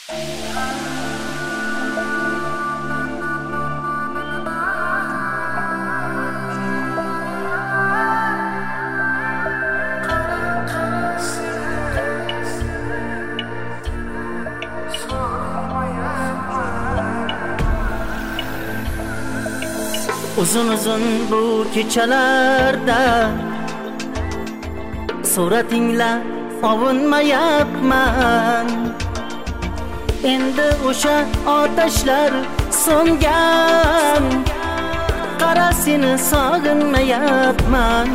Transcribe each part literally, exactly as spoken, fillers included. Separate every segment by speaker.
Speaker 1: Uzun uzun bu kechalarda suratingla ovunmayapman. Endi o'sha otashlar so'ngan, qara seni sog'inmayapman.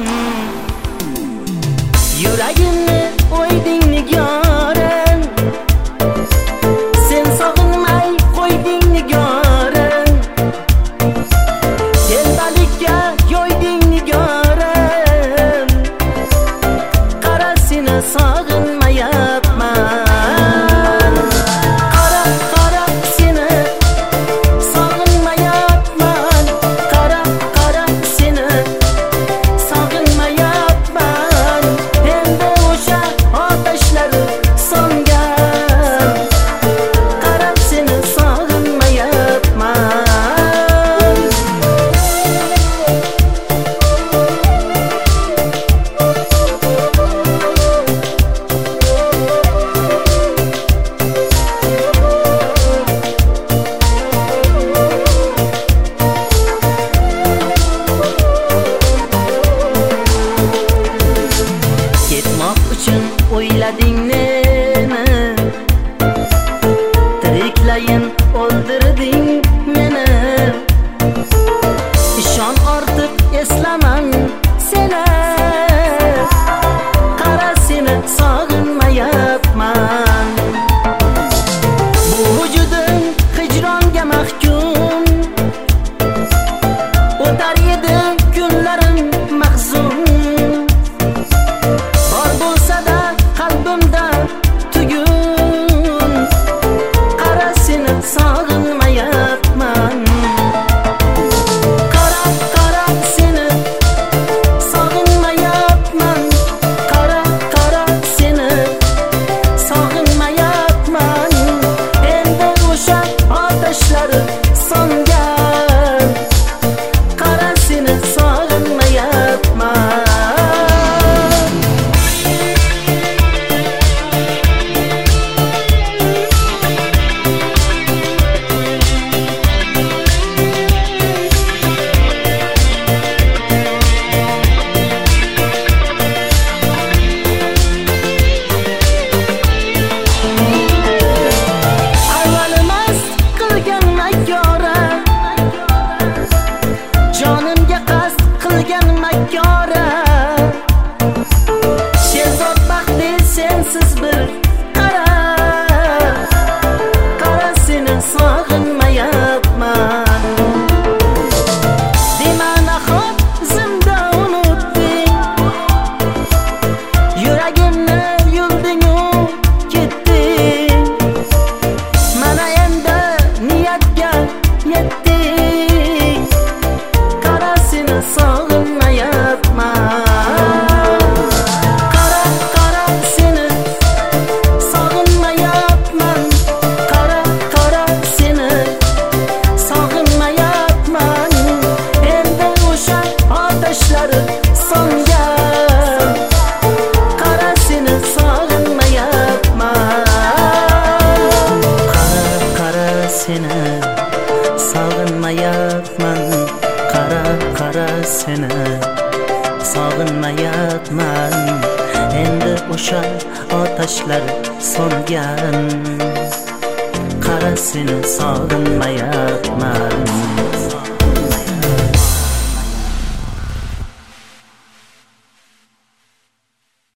Speaker 1: Yuragimni o'yding nigoran, sen sog'inmay qo'yding nigoran. Telbalikka yo'yding nigoran, qara seni sog'inmayapman. Qara qara seni sog'inmayapman. Qara qara seni sog'inmayapman. Endi o'sha otashlar so'ngan, qara seni sog'inmayapman. Ketmoq uchun o'ylading meni, tiriklayin o'ldirding meni. Ishon ortiq eslamam seni, qara seni sog'inmayapman. Bu vujudim hijronga mahkum, o'tar edi kunlarim mahzun. Bor bo'lsa-da qalbimda tugun, qara seni sog'inmayapman. Qara qara seni sog'inmayapman. Qara qara seni sog'inmayapman. Endi o'sha otashlar so'ngan, qara seni sog'inmayapman. Avvalmas qilgan makkora, jonimga qasd qilgan makkora. Sherzod baxti sensiz bir qara, qara seni sog'inmayapman. Demana xo'p zimda unutding, yuragimni yulding-u ketding. Mana endi niyatga yetdik, qara seni sog'inmayapman. Qara qara seni sog'inmayapman. Qara qara seni sog'inmayapman. Endi o'sha otashlar so'ngan, qara seni sog'inmayapman. Qara qara seni sog'inmayapman. Qara qara seni sog'inmayapman. Endi o'sha otashlar so'ngan, qara seni sog'inmayapman.